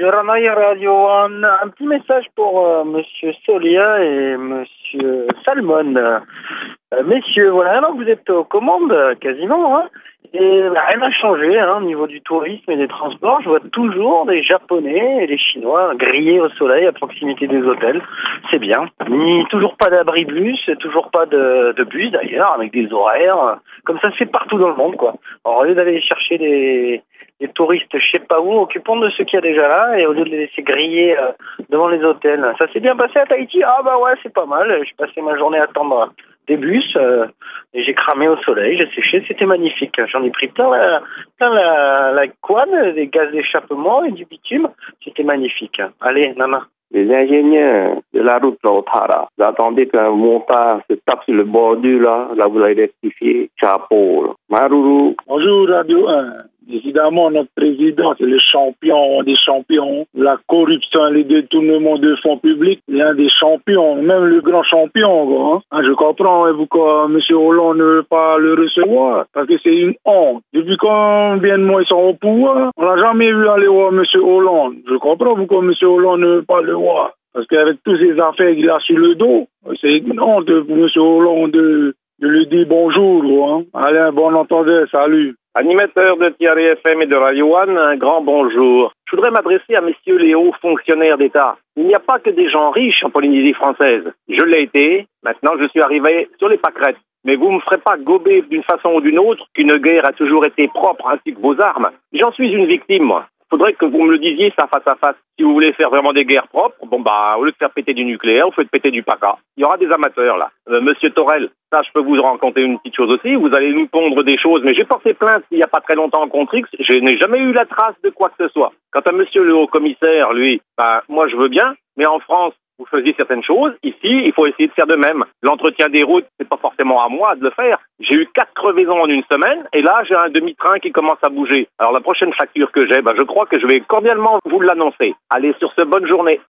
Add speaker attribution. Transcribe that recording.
Speaker 1: Yoranaï Radio One. Un petit message pour Monsieur Solia et Monsieur Salmon. Messieurs, voilà, alors vous êtes aux commandes, quasiment, hein, et rien n'a changé au niveau du tourisme et des transports. Je vois toujours des Japonais et des Chinois grillés au soleil à proximité des hôtels. C'est bien. Toujours pas d'abri bus, toujours pas de bus d'ailleurs, avec des horaires. Comme ça se fait partout dans le monde, quoi. Alors, au lieu d'aller chercher des touristes, je sais pas où, occupons de ceux qu'il y a déjà là, et au lieu de les laisser griller devant les hôtels. Ça s'est bien passé à Tahiti? Ah bah ouais, c'est pas mal. J'ai passé ma journée à attendre des bus, et j'ai cramé au soleil, j'ai séché, c'était magnifique. J'en ai pris plein la couenne, des gaz d'échappement et du bitume, c'était magnifique. Allez, Nana.
Speaker 2: Les ingénieurs de la route Lautara, vous attendez qu'un montard se tape sur le bordure là vous l'avez rectifié. Chapeau. Là. Maruru.
Speaker 3: Bonjour Radio 1. Évidemment, notre président, c'est le champion des champions. La corruption et les détournements de fonds publics, l'un des champions, même le grand champion. Quoi, hein. Je comprends pourquoi M. Hollande ne veut pas le recevoir, parce que c'est une honte. Depuis combien de mois ils sont au pouvoir, on n'a jamais vu aller voir M. Hollande. Je comprends pourquoi M. Hollande ne veut pas le voir. Parce qu'avec toutes ces affaires qu'il a sur le dos, c'est une honte pour M. Hollande de lui dire bonjour. Hein. Allez, un bon entendeur, salut.
Speaker 4: Animateur de Thierry FM et de Radio One, un grand bonjour. Je voudrais m'adresser à messieurs les hauts fonctionnaires d'État. Il n'y a pas que des gens riches en Polynésie française. Je l'ai été, maintenant je suis arrivé sur les pâquerettes. Mais vous ne me ferez pas gober d'une façon ou d'une autre qu'une guerre a toujours été propre ainsi que vos armes. J'en suis une victime, moi. Faudrait que vous me le disiez ça face à face. Si vous voulez faire vraiment des guerres propres, au lieu de faire péter du nucléaire, vous faites péter du PACA. Il y aura des amateurs, là. Monsieur Torel, ça, je peux vous raconter une petite chose aussi. Vous allez nous pondre des choses, mais j'ai porté plainte il n'y a pas très longtemps contre X. Je n'ai jamais eu la trace de quoi que ce soit. Quant à monsieur le haut-commissaire, lui, moi, je veux bien, mais en France, vous faisiez certaines choses. Ici, il faut essayer de faire de même. L'entretien des routes, c'est pas forcément à moi de le faire. J'ai eu 4 crevaisons en une semaine, et là, j'ai un demi-train qui commence à bouger. Alors, la prochaine facture que j'ai, je crois que je vais cordialement vous l'annoncer. Allez, sur ce, bonne journée.